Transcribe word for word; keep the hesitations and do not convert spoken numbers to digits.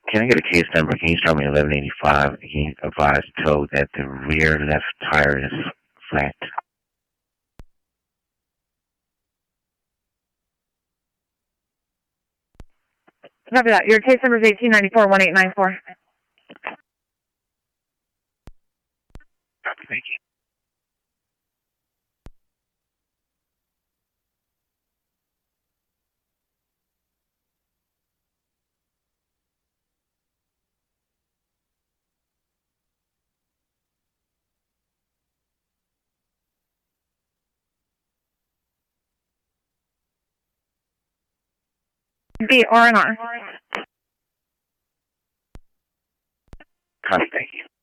Can I get a case number? Can you start me eleven eighty-five? Can you advise tow that the rear left tire is flat? Copy that. Your case number is eighteen ninety-four, one eight nine four. Thank you. B, R and R. Copy, thank you.